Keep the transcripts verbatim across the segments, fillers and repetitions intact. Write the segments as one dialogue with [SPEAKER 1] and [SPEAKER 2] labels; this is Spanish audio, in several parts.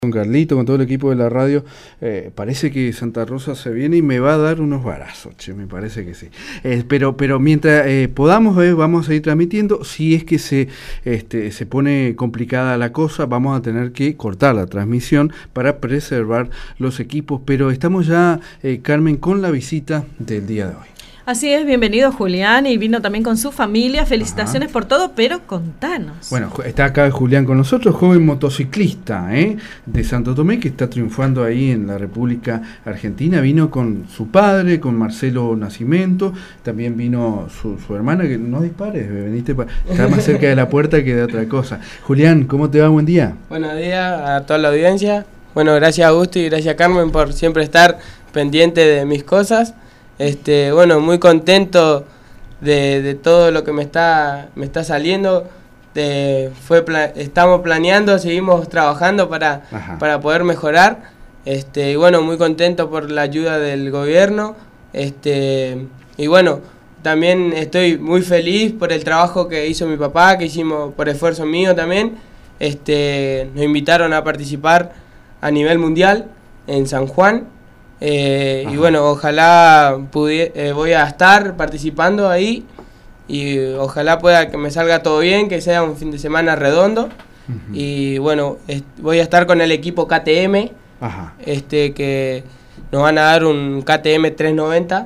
[SPEAKER 1] Con Carlito, con todo el equipo de la radio, eh, parece que Santa Rosa se viene y me va a dar unos barazos, che, me parece que sí. Eh, pero, pero mientras eh, podamos, eh, vamos a ir transmitiendo. Si es que se, este, se pone complicada la cosa, vamos a tener que cortar la transmisión para preservar los equipos. Pero estamos ya, eh, Carmen, con la visita del día de hoy.
[SPEAKER 2] Así es, bienvenido Julián, y vino también con su familia. Felicitaciones Ajá. por todo, pero contanos.
[SPEAKER 1] Bueno, está acá Julián con nosotros, joven motociclista ¿eh? de Santo Tomé, que está triunfando ahí en la República Argentina. Vino con su padre, con Marcelo Nascimento, también vino su, su hermana, que no dispares, veniste pa, está más cerca de la puerta que de otra cosa. Julián, ¿cómo te va? Buen día.
[SPEAKER 3] Buenos días a toda la audiencia. Bueno, gracias a Augusto y gracias a Carmen por siempre estar pendiente de mis cosas. Este, bueno, muy contento de, de todo lo que me está, me está saliendo. De, fue pla estamos planeando, seguimos trabajando para, para poder mejorar. Este, y bueno, muy contento por la ayuda del gobierno. Este, y bueno, también estoy muy feliz por el trabajo que hizo mi papá, que hicimos por esfuerzo mío también. Este, nos invitaron a participar a nivel mundial en San Juan. Eh, y bueno, ojalá eh, voy a estar participando ahí y ojalá pueda que me salga todo bien, que sea un fin de semana redondo. Uh-huh. Y bueno, voy a estar con el equipo K T M, Ajá. este que nos van a dar un K T M trescientos noventa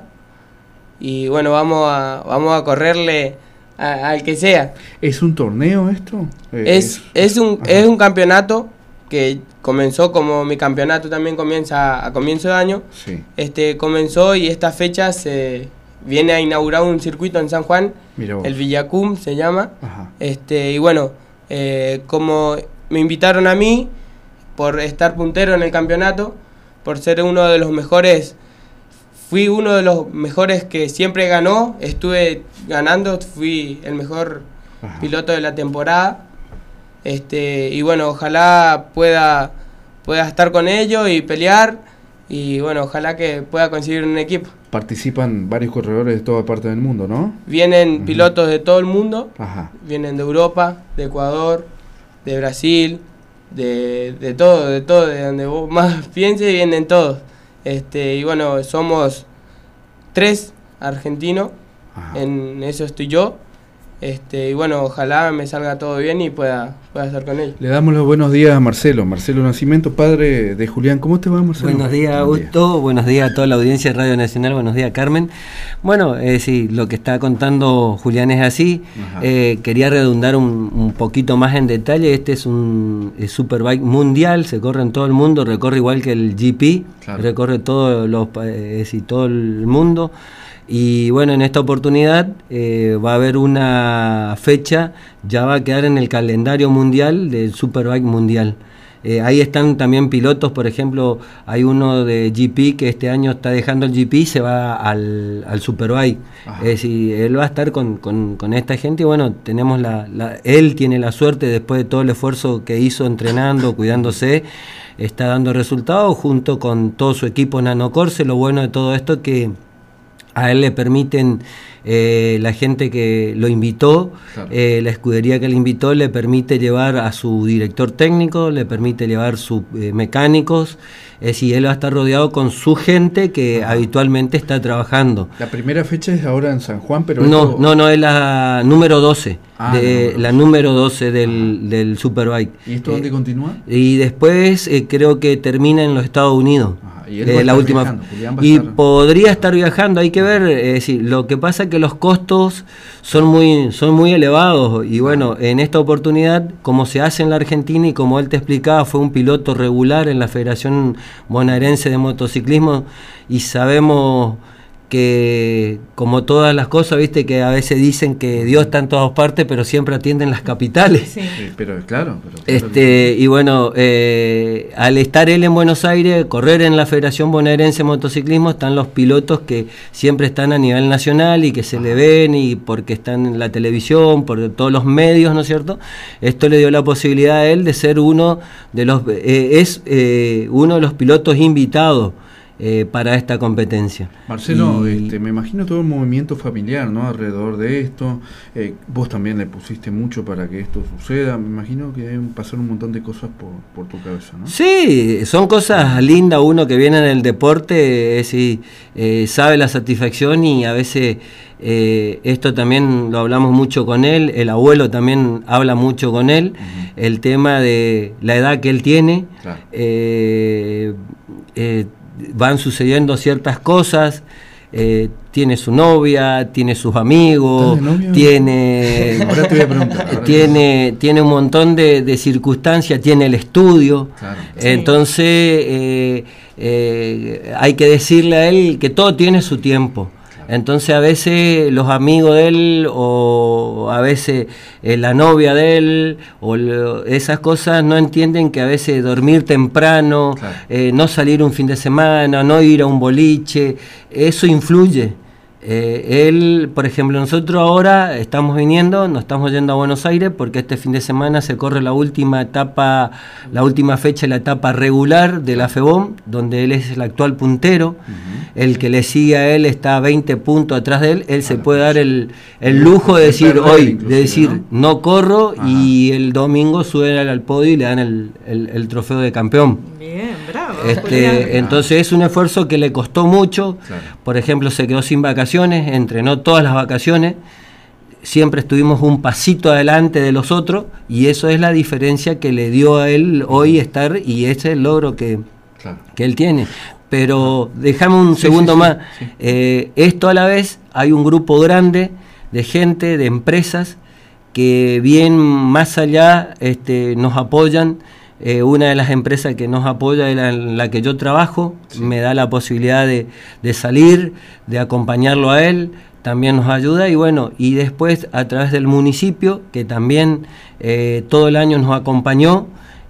[SPEAKER 3] y bueno, vamos a, vamos a correrle a, al que sea.
[SPEAKER 1] ¿Es un torneo esto?
[SPEAKER 3] Eh, es, es, es, un, es un campeonato que comenzó, como mi campeonato también comienza a comienzo de año, sí. este comenzó y esta fecha se viene a inaugurar un circuito en San Juan, el Villacum se llama. Ajá. este y bueno, eh, como me invitaron a mí por estar puntero en el campeonato, por ser uno de los mejores, fui uno de los mejores que siempre ganó, estuve ganando, fui el mejor Ajá. piloto de la temporada. Este, y bueno, ojalá pueda, pueda estar con ellos y pelear, y bueno, ojalá que pueda conseguir un equipo.
[SPEAKER 1] Participan varios corredores de toda parte del mundo, ¿no?
[SPEAKER 3] Vienen uh-huh. pilotos de todo el mundo,
[SPEAKER 1] Ajá.
[SPEAKER 3] vienen de Europa, de Ecuador, de Brasil, de, de todo, de todo, de donde vos más pienses vienen todos. Este, y bueno, somos tres argentinos, Ajá. en eso estoy yo. Este, y bueno, ojalá me salga todo bien y pueda, pueda estar con él.
[SPEAKER 1] Le damos los buenos días a Marcelo, Marcelo Nascimento, padre de Julián. ¿Cómo te va, Marcelo?
[SPEAKER 4] Buenos días, Augusto, buenos días a toda la audiencia de Radio Nacional, buenos días, Carmen. Bueno, eh, sí, lo que está contando Julián es así. Eh, quería redundar un, un poquito más en detalle. Este es un es Superbike mundial, se corre en todo el mundo, recorre igual que el G P, claro. recorre todo, los, eh, sí, todo el mundo. Y bueno, en esta oportunidad eh, va a haber una fecha, ya va a quedar en el calendario mundial del Superbike mundial. Eh, ahí están también pilotos, por ejemplo, hay uno de G P que este año está dejando el G P y se va al, al Superbike. Es decir, él va a estar con, con, con esta gente y bueno, tenemos la, la, él tiene la suerte, después de todo el esfuerzo que hizo entrenando, cuidándose, está dando resultados junto con todo su equipo Nanocorse. Lo bueno de todo esto es que a él le permiten, eh, la gente que lo invitó, claro. eh, la escudería que le invitó le permite llevar a su director técnico, le permite llevar sus eh, mecánicos, es decir, él va a estar rodeado con su gente que Ajá. habitualmente está trabajando.
[SPEAKER 1] La primera fecha es ahora en San Juan, pero...
[SPEAKER 4] No,
[SPEAKER 1] esto...
[SPEAKER 4] no, no, es la número doce, ah, de, la número doce del, del Superbike.
[SPEAKER 1] ¿Y esto dónde eh, continúa?
[SPEAKER 4] Y después eh, creo que termina en los Estados Unidos.
[SPEAKER 1] Ajá. Y él va a
[SPEAKER 4] eh, la última
[SPEAKER 1] viajando,
[SPEAKER 4] y
[SPEAKER 1] estar...
[SPEAKER 4] podría estar viajando, hay que ver, es decir, lo que pasa es que los costos son muy son muy elevados y bueno, en esta oportunidad, como se hace en la Argentina y como él te explicaba, fue un piloto regular en la Federación Bonaerense de Motociclismo y sabemos que como todas las cosas, viste que a veces dicen que Dios está en todas partes, pero siempre atiende en las capitales.
[SPEAKER 1] Sí, sí pero claro. Pero, claro
[SPEAKER 4] este y bueno, eh, al estar él en Buenos Aires, correr en la Federación Bonaerense de Motociclismo, están los pilotos que siempre están a nivel nacional y que se Ajá. le ven y porque están en la televisión, por todos los medios, ¿no es cierto? Esto le dio la posibilidad a él de ser uno de los, eh, es eh, uno de los pilotos invitados. eh, para esta competencia.
[SPEAKER 1] Marcelo,
[SPEAKER 4] y,
[SPEAKER 1] este, me imagino todo el movimiento familiar, ¿no? Alrededor de esto. Eh, vos también le pusiste mucho para que esto suceda. Me imagino que deben pasar un montón de cosas por, por tu cabeza, ¿no?
[SPEAKER 4] Sí, son cosas lindas. Uno que viene en el deporte, es, eh, sabe la satisfacción y a veces eh, esto también lo hablamos mucho con él. El abuelo también habla mucho con él. Uh-huh. El tema de la edad que él tiene. Claro. Eh, eh, van sucediendo ciertas cosas, eh, tiene su novia, tiene sus amigos, tiene ahora te voy a preguntar, ahora tiene, tiene un montón de, de circunstancias, tiene el estudio, claro. Entonces eh, eh, hay que decirle a él que todo tiene su tiempo. Entonces a veces los amigos de él o a veces eh, la novia de él o lo, esas cosas no entienden que a veces dormir temprano, claro. eh, no salir un fin de semana, no ir a un boliche, eso influye. Eh, él, por ejemplo, nosotros ahora estamos viniendo, nos estamos yendo a Buenos Aires porque este fin de semana se corre la última etapa, la última fecha de la etapa regular de la FEBOM, donde él es el actual puntero. Uh-huh. El que le sigue a él está a veinte puntos atrás de él, él se puede dar el, el lujo de decir hoy, de decir no, no corro. Ajá. Y el domingo suben al podio y le dan el, el, el trofeo de campeón.
[SPEAKER 2] Bien, bravo.
[SPEAKER 4] Este, entonces es un esfuerzo que le costó mucho. Claro. Por ejemplo, se quedó sin vacaciones, entrenó todas las vacaciones, siempre estuvimos un pasito adelante de los otros y eso es la diferencia que le dio a él hoy estar y ese es el logro que, claro. que él tiene. Pero déjame un sí, segundo sí, sí, más, sí. Eh, esto a la vez hay un grupo grande de gente, de empresas que bien más allá este, nos apoyan. Eh, una de las empresas que nos apoya es la, en la que yo trabajo, sí. me da la posibilidad de, de salir, de acompañarlo a él, también nos ayuda y bueno, y después a través del municipio que también eh, todo el año nos acompañó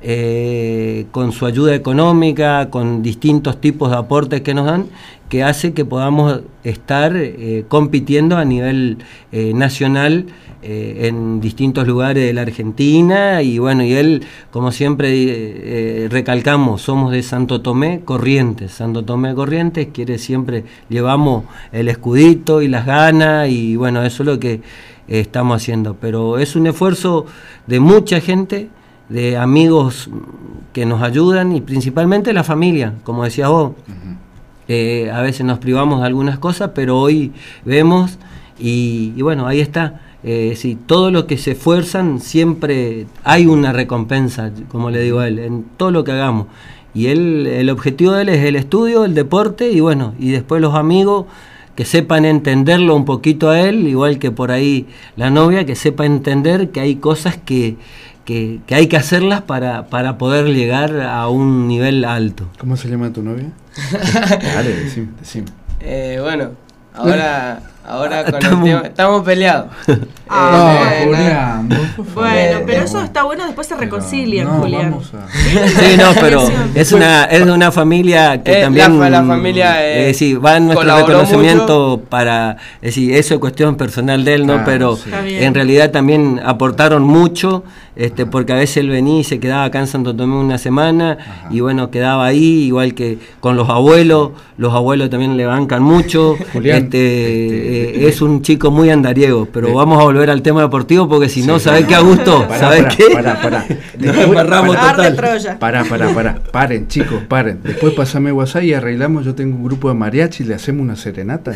[SPEAKER 4] eh, con su ayuda económica, con distintos tipos de aportes que nos dan, que hace que podamos estar eh, compitiendo a nivel eh, nacional eh, en distintos lugares de la Argentina y bueno, y él, como siempre eh, recalcamos, somos de Santo Tomé Corrientes. Santo Tomé Corrientes quiere siempre, llevamos el escudito y las ganas y bueno, eso es lo que eh, estamos haciendo, pero es un esfuerzo de mucha gente, de amigos que nos ayudan y principalmente la familia, como decías vos. Uh-huh. Eh, a veces nos privamos de algunas cosas, pero hoy vemos y, y bueno, ahí está. Eh, sí, todo lo que se esfuerzan siempre hay una recompensa, como le digo a él, en todo lo que hagamos. Y él, el objetivo de él es el estudio, el deporte y bueno, y después los amigos que sepan entenderlo un poquito a él, igual que por ahí la novia, que sepa entender que hay cosas que Que, que hay que hacerlas para, para poder llegar a un nivel alto.
[SPEAKER 1] ¿Cómo se llama tu novia? Dale, decime, decime.
[SPEAKER 3] Eh, bueno, ahora, ahora con estamos, el tema, estamos peleados.
[SPEAKER 2] Ah,
[SPEAKER 3] eh,
[SPEAKER 2] Julián. No. Bueno, pero eso está bueno, después se reconcilian, no, Julián.
[SPEAKER 4] Vamos a... Sí, no, pero es una, es una familia que eh, también...
[SPEAKER 3] La, la familia eh,
[SPEAKER 4] eh, sí, va en nuestro reconocimiento mucho. Para... Es decir, eso es cuestión personal de él, claro, ¿no? Pero sí. En realidad también aportaron mucho, este, porque a veces él venía y se quedaba acá en Santo Tomé una semana, ajá, y bueno, quedaba ahí, igual que con los abuelos, los abuelos también le bancan mucho. Julián, este, este, eh, es un chico muy andariego, pero eh, vamos a volver al tema deportivo porque si sí, no, ¿sabés qué, Augusto? ¿Sabés qué?
[SPEAKER 1] Pará, pará. Nos
[SPEAKER 2] embarramos total.
[SPEAKER 1] Pará, pará, pará. Paren, chicos, paren. Después pasame WhatsApp y arreglamos. Yo tengo un grupo de mariachi y le hacemos una serenata.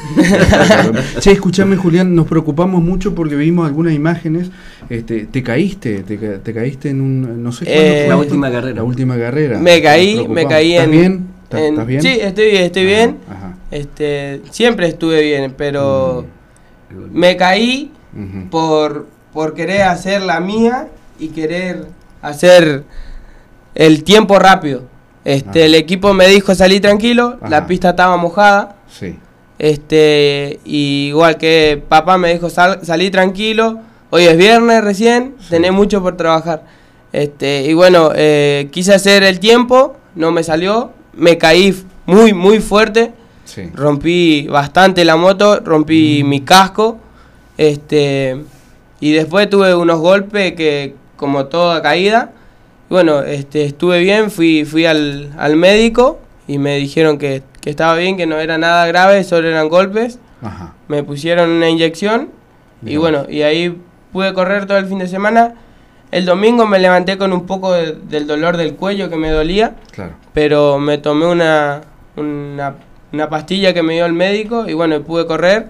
[SPEAKER 1] Che, escuchame, Julián, nos preocupamos mucho porque vimos algunas imágenes. Este, ¿Te caíste? ¿Te, te caíste en un, no sé cuándo
[SPEAKER 3] eh,
[SPEAKER 1] fue?
[SPEAKER 4] La última carrera.
[SPEAKER 1] La última carrera.
[SPEAKER 3] Me caí, me caí
[SPEAKER 1] ¿Estás
[SPEAKER 3] en...
[SPEAKER 1] bien? ¿Estás,
[SPEAKER 3] en,
[SPEAKER 1] ¿Estás bien?
[SPEAKER 3] Sí, estoy bien, estoy
[SPEAKER 1] ajá,
[SPEAKER 3] bien.
[SPEAKER 1] Ajá.
[SPEAKER 3] Este, siempre estuve bien, pero mm. me caí uh-huh. por, por querer hacer la mía y querer hacer el tiempo rápido. Este, ajá. El equipo me dijo salí tranquilo, ajá, la pista estaba mojada.
[SPEAKER 1] Sí.
[SPEAKER 3] Este, y igual que papá me dijo sal, salí tranquilo, hoy es viernes recién, sí, tenés mucho por trabajar. Este, y bueno, eh, quise hacer el tiempo, no me salió, me caí muy, muy fuerte. Sí. Rompí bastante la moto, rompí mm. mi casco, este, y después tuve unos golpes que, como toda caída, bueno, este, estuve bien, fui, fui al, al médico y me dijeron que, que estaba bien, que no era nada grave, solo eran golpes.
[SPEAKER 1] Ajá.
[SPEAKER 3] Me pusieron una inyección y bueno, y ahí pude correr todo el fin de semana. El domingo me levanté con un poco de, del dolor del cuello que me dolía,
[SPEAKER 1] Claro.
[SPEAKER 3] pero me tomé una, una, una pastilla que me dio el médico y bueno, pude correr.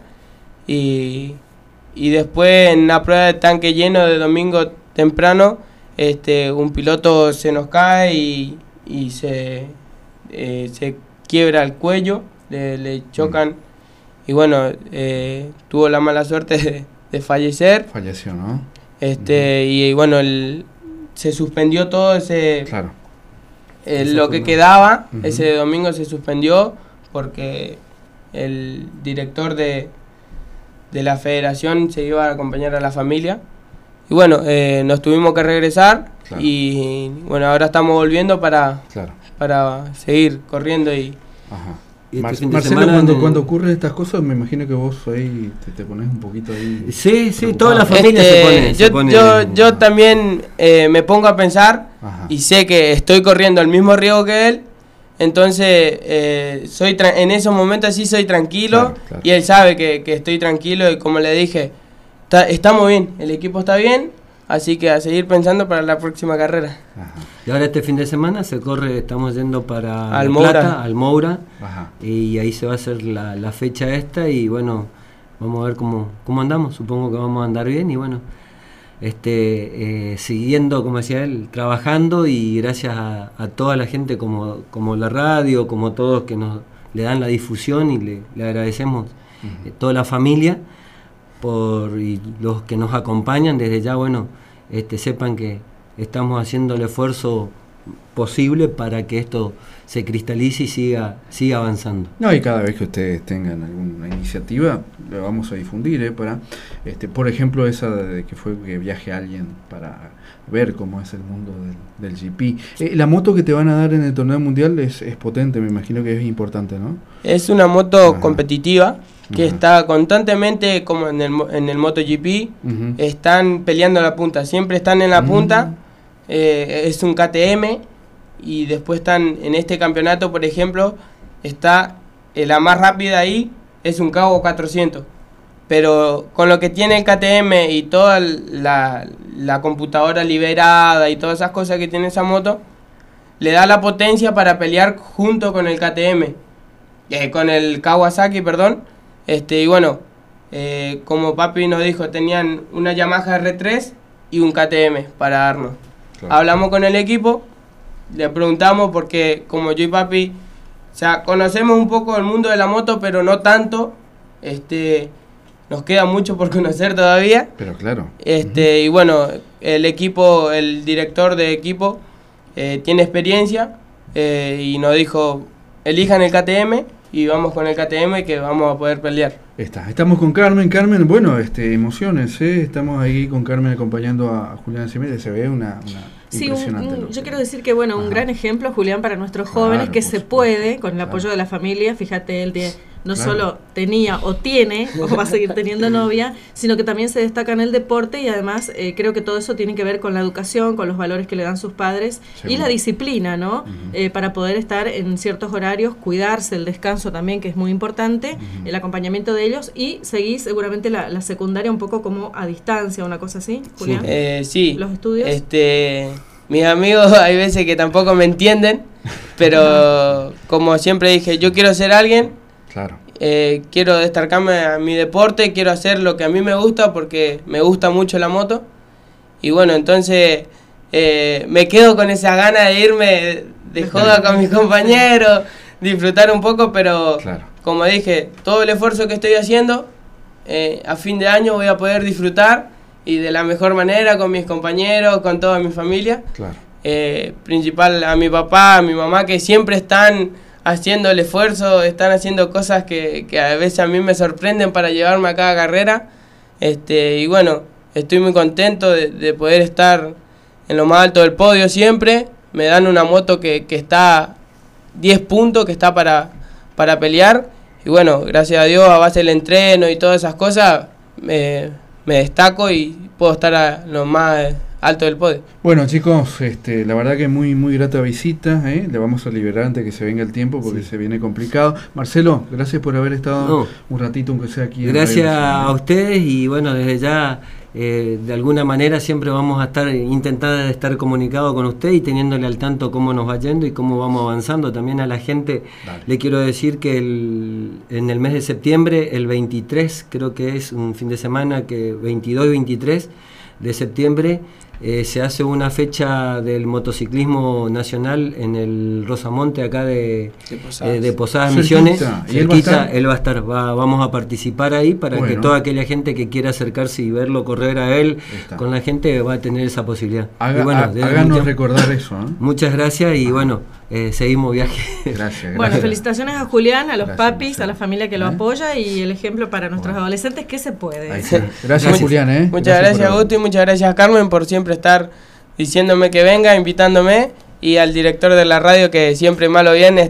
[SPEAKER 3] Y, y después en una prueba de tanque lleno de domingo temprano, este, un piloto se nos cae y, y se, eh, se quiebra el cuello, le, le chocan mm. y bueno, eh, tuvo la mala suerte de, de fallecer.
[SPEAKER 1] Falleció, ¿no?
[SPEAKER 3] Este, uh-huh. y, y bueno, el, se suspendió todo ese...
[SPEAKER 1] Claro.
[SPEAKER 3] El, lo que quedaba, uh-huh. ese domingo se suspendió porque el director de... de la federación se iba a acompañar a la familia y bueno, eh, nos tuvimos que regresar. Claro. Y bueno, ahora estamos volviendo para, claro. para seguir corriendo y...
[SPEAKER 1] Ajá. ¿Y Mar este Marcelo, cuando, en... cuando ocurren estas cosas, me imagino que vos ahí te, te pones un poquito ahí...
[SPEAKER 4] Sí, sí, toda la familia
[SPEAKER 3] este,
[SPEAKER 4] se pone...
[SPEAKER 3] Yo,
[SPEAKER 4] se pone
[SPEAKER 3] yo, en... yo también eh, me pongo a pensar. Ajá. Y sé que estoy corriendo el mismo riesgo que él. Entonces, eh, soy en esos momentos sí soy tranquilo, claro, claro. Y él sabe que, que estoy tranquilo y como le dije, está, estamos bien, el equipo está bien, así que a seguir pensando para la próxima carrera.
[SPEAKER 4] Ajá. Y ahora este fin de semana se corre, estamos yendo para
[SPEAKER 3] al
[SPEAKER 4] La
[SPEAKER 3] Moura.
[SPEAKER 4] Plata, al Moura, y ahí se va a hacer la, la fecha esta y bueno, vamos a ver cómo, cómo andamos, supongo que vamos a andar bien y bueno. Este, eh, siguiendo, como decía él, trabajando y gracias a, a toda la gente como, como la radio, como todos que nos le dan la difusión y le, le agradecemos uh-huh. eh, toda la familia por y los que nos acompañan desde ya, bueno, este, sepan que estamos haciendo el esfuerzo posible para que esto se cristalice y siga siga avanzando.
[SPEAKER 1] No, y cada vez que ustedes tengan alguna iniciativa, la vamos a difundir, ¿eh? Para, este, por ejemplo, esa de que fue que viaje alguien para ver cómo es el mundo del, del G P. Eh, la moto que te van a dar en el torneo mundial es, es potente, me imagino que es importante, ¿no?
[SPEAKER 3] Es una moto Ajá. competitiva que Ajá. está constantemente como en el, en el MotoGP, uh-huh. están peleando la punta, siempre están en la uh-huh. punta, eh, es un K T M. Y después están en este campeonato, por ejemplo, está eh, la más rápida ahí, es un Kago cuatrocientos. Pero con lo que tiene el K T M y toda la, la computadora liberada y todas esas cosas que tiene esa moto, le da la potencia para pelear junto con el K T M, eh, con el Kawasaki, perdón. Este, y bueno, eh, como papi nos dijo, tenían una Yamaha R tres y un K T M para darnos. Claro. Hablamos con el equipo. Le preguntamos porque como yo y papi, o sea, conocemos un poco el mundo de la moto, pero no tanto. Este, nos queda mucho por conocer todavía.
[SPEAKER 1] Pero claro.
[SPEAKER 3] Este, uh-huh. Y bueno, el equipo, el director de equipo eh, tiene experiencia eh, y nos dijo, elijan el K T M y vamos con el K T M que vamos a poder pelear.
[SPEAKER 1] Está, estamos con Carmen, Carmen, bueno, este, emociones, ¿eh? Estamos ahí con Carmen acompañando a Julián Semírez, se ve una, una
[SPEAKER 2] sí,
[SPEAKER 1] impresionante.
[SPEAKER 2] Un, un, yo quiero decir que, bueno, un Ajá. gran ejemplo, Julián, para nuestros jóvenes, claro, que se supuesto. puede, con el claro. apoyo de la familia, fíjate, él de, no claro. solo tenía o tiene, o va a seguir teniendo novia, sino que también se destaca en el deporte y además eh, creo que todo eso tiene que ver con la educación, con los valores que le dan sus padres Seguro. y la disciplina, ¿no? Uh-huh. Eh, para poder estar en ciertos horarios, cuidarse, el descanso también, que es muy importante, uh-huh. el acompañamiento de ellos y seguir seguramente la, la secundaria un poco como a distancia, una cosa así, Julián.
[SPEAKER 3] Sí, eh, sí.
[SPEAKER 2] ¿Los estudios?
[SPEAKER 3] Este, mis amigos hay veces que tampoco me entienden, pero como siempre dije, yo quiero ser alguien.
[SPEAKER 1] Claro.
[SPEAKER 3] Eh, quiero destacarme a mi deporte, quiero hacer lo que a mí me gusta porque me gusta mucho la moto. Y bueno, entonces eh, me quedo con esa gana de irme de joda con mis compañeros, disfrutar un poco, pero claro. como dije, todo el esfuerzo que estoy haciendo, eh, a fin de año voy a poder disfrutar y de la mejor manera con mis compañeros, con toda mi familia. Claro. Eh, principal a mi papá, a mi mamá, que siempre están haciendo el esfuerzo, están haciendo cosas que, que a veces a mí me sorprenden para llevarme a cada carrera. Este, y bueno, estoy muy contento de, de poder estar en lo más alto del podio siempre. Me dan una moto que, que está diez puntos, que está para, para pelear. Y bueno, gracias a Dios, a base del entreno y todas esas cosas, me, me destaco y puedo estar a lo más alto del podio.
[SPEAKER 1] Bueno, chicos, este, la verdad que muy muy grata visita, ¿eh? Le vamos a liberar antes que se venga el tiempo porque sí. se viene complicado. Marcelo, gracias por haber estado no. un ratito, aunque sea aquí.
[SPEAKER 4] Gracias a ustedes y bueno, desde ya eh, de alguna manera siempre vamos a estar intentando estar comunicados con usted y teniéndole al tanto cómo nos va yendo y cómo vamos avanzando. También a la gente Dale. le quiero decir que el, en el mes de septiembre, el veintitrés, creo que es un fin de semana, que veintidós y veintitrés de septiembre, Eh, se hace una fecha del motociclismo nacional en el Rosamonte acá de, de Posadas, eh, de Posadas Misiones.
[SPEAKER 1] ¿Y él va a estar?
[SPEAKER 4] Él va a estar, va, vamos a participar ahí para bueno. que toda aquella gente que quiera acercarse y verlo correr a él con la gente va a tener esa posibilidad.
[SPEAKER 1] Haga,
[SPEAKER 4] y bueno,
[SPEAKER 1] háganos mucho, recordar eso. ¿eh?
[SPEAKER 4] Muchas gracias y bueno, eh, seguimos viaje.
[SPEAKER 1] Gracias, gracias.
[SPEAKER 2] Bueno, felicitaciones a Julián, a los gracias, papis,
[SPEAKER 1] Marcelo.
[SPEAKER 2] a la familia que lo ¿Eh? apoya y el ejemplo para nuestros bueno. adolescentes que se puede.
[SPEAKER 1] Gracias, gracias Julián. ¿eh?
[SPEAKER 3] Muchas gracias, gracias Guti, muchas gracias a Carmen por siempre estar diciéndome que venga, invitándome, y al director de la radio que siempre mal o bien eh,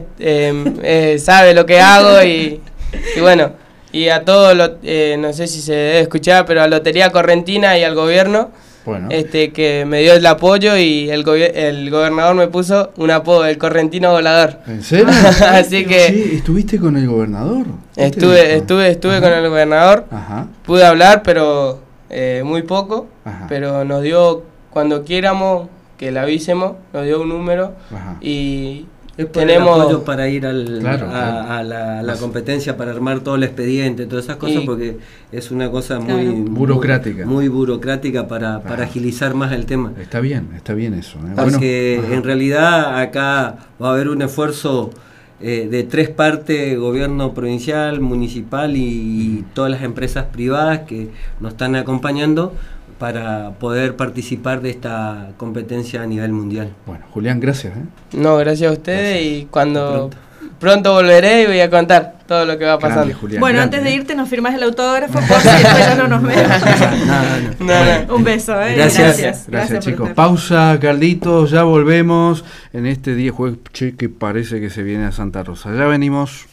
[SPEAKER 3] eh, sabe lo que hago y, y bueno, y a todos, lo, eh, no sé si se debe escuchar, pero a Lotería Correntina y al gobierno, bueno. este que me dio el apoyo y el, go el gobernador me puso un apodo, el correntino volador.
[SPEAKER 1] ¿En serio?
[SPEAKER 3] Así que
[SPEAKER 1] sí, ¿estuviste con el gobernador?
[SPEAKER 3] Estuve, estuve, estuve Ajá. con el gobernador, Ajá. pude hablar, pero eh, muy poco, Ajá. pero nos dio... Cuando quieramos que le avisemos, nos dio un número Ajá. y
[SPEAKER 4] es
[SPEAKER 3] tenemos
[SPEAKER 4] apoyo para ir al,
[SPEAKER 1] claro,
[SPEAKER 4] a,
[SPEAKER 1] claro.
[SPEAKER 4] a, la, a la competencia, para armar todo el expediente, todas esas cosas, y porque es una cosa muy
[SPEAKER 1] claro. burocrática,
[SPEAKER 4] muy, muy burocrática para, para ah. agilizar más el tema.
[SPEAKER 1] Está bien, está bien eso. ¿eh?
[SPEAKER 4] Porque
[SPEAKER 1] bueno,
[SPEAKER 4] en realidad acá va a haber un esfuerzo eh, de tres partes: gobierno provincial, municipal y, y todas las empresas privadas que nos están acompañando para poder participar de esta competencia a nivel mundial.
[SPEAKER 1] Bueno, Julián, gracias. ¿eh?
[SPEAKER 3] No, gracias a ustedes gracias. Y cuando pronto. pronto volveré y voy a contar todo lo que va pasando.
[SPEAKER 2] Grande, Julián, bueno, grande, antes de irte nos firmás el autógrafo por si después ya no nos vemos. no, no, no. No. Un beso, ¿eh?
[SPEAKER 1] Gracias. Gracias, gracias, gracias chicos. Pausa, Carlitos, ya volvemos en este día jueves, che, que parece que se viene a Santa Rosa. Ya venimos.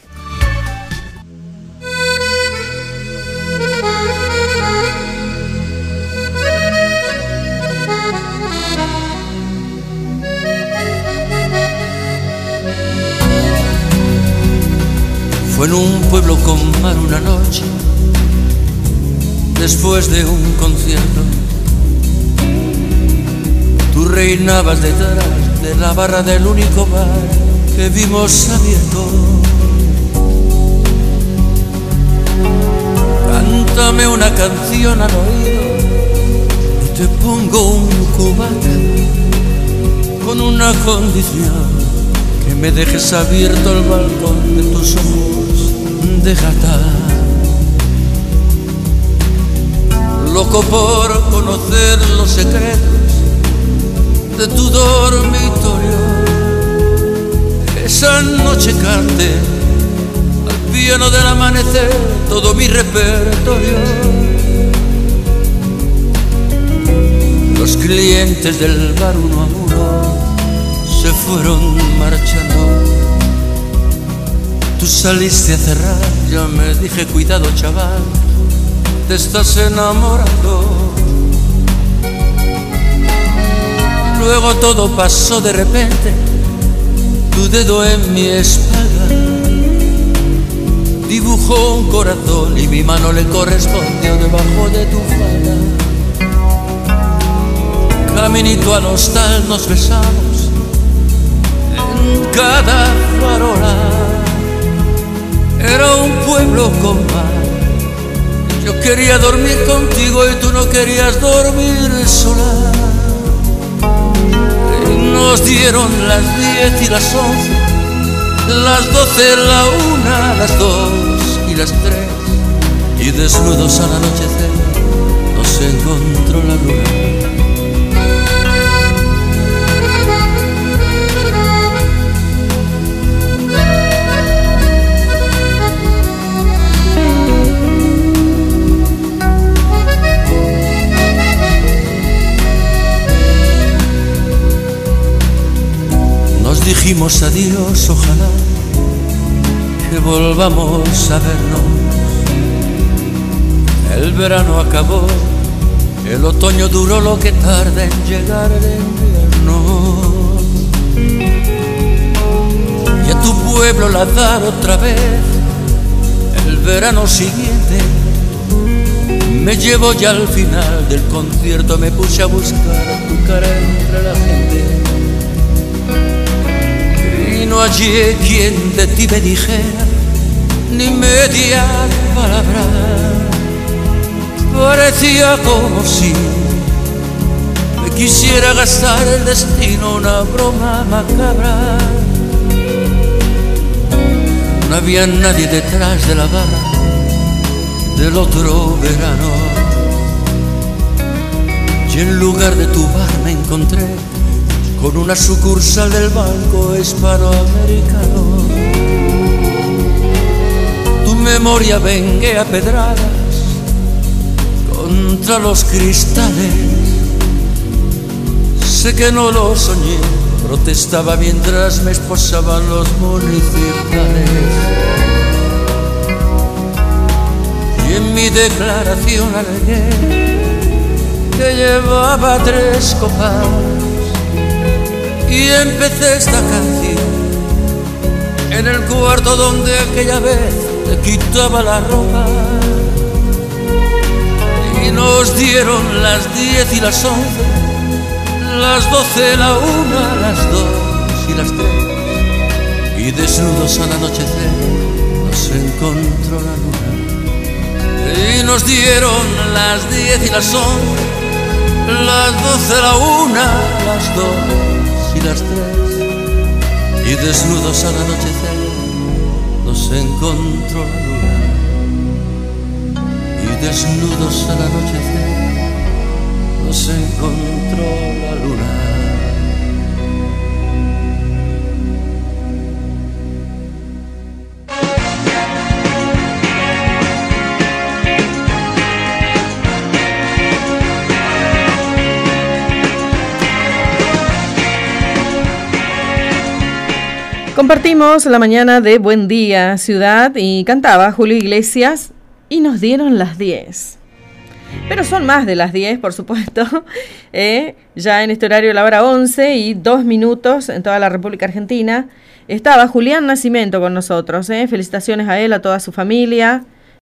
[SPEAKER 5] Fue en un pueblo con mar una noche, después de un concierto. Tú reinabas detrás de la barra del único bar que vimos abierto. Cántame una canción al oído y te pongo un cubata con una condición: que me dejes abierto el balcón de tus ojos de gata. Loco por conocer los secretos de tu dormitorio. Esa noche canté al piano del amanecer todo mi repertorio. Los clientes del bar uno a uno se fueron marchando. Tú saliste a cerrar, yo me dije: cuidado chaval, te estás enamorando. Luego todo pasó de repente, tu dedo en mi espalda dibujó un corazón y mi mano le correspondió debajo de tu falda. Caminito al hostal nos besamos en cada farola. Era un pueblo con mar. Yo quería dormir contigo y tú no querías dormir sola. Y nos dieron las diez y las once, las doce, la una, las dos y las tres. Y desnudos al anochecer nos encontró la luna. Dijimos adiós, ojalá que volvamos a vernos. El verano acabó El otoño duró lo que tarda en llegar el invierno. Y a tu pueblo la dar otra vez. El verano siguiente me llevo ya al final del concierto. Me puse a buscar tu cara entre la gente y no hallé quien de ti me dijera ni media palabra. Parecía como si me quisiera gastar el destino una broma macabra. No había nadie detrás de la barra del otro verano, y en lugar de tu bar me encontré con una sucursal del Banco Hispanoamericano. Tu memoria vengue a pedradas contra los cristales. Sé que no lo soñé, protestaba mientras me esposaban los municipales. Y en mi declaración alegué que llevaba tres copas y empecé esta canción en el cuarto donde aquella vez te quitaba la ropa. Y nos dieron las diez y las once, las doce, la una, las dos y las tres, y desnudos al anochecer nos encontró la luna. Y nos dieron las diez y las once, las doce, la una, las dos y las tres, y desnudos al anochecer nos encontró la luna. Y desnudos al anochecer nos encontró la luna.
[SPEAKER 2] Compartimos la mañana de Buen Día Ciudad y cantaba Julio Iglesias y nos dieron las diez. Pero son más de las diez, por supuesto. Eh, ya en este horario la hora once y dos minutos en toda la República Argentina. Estaba Julián Nascimento con nosotros. Eh. Felicitaciones a él, a toda su familia.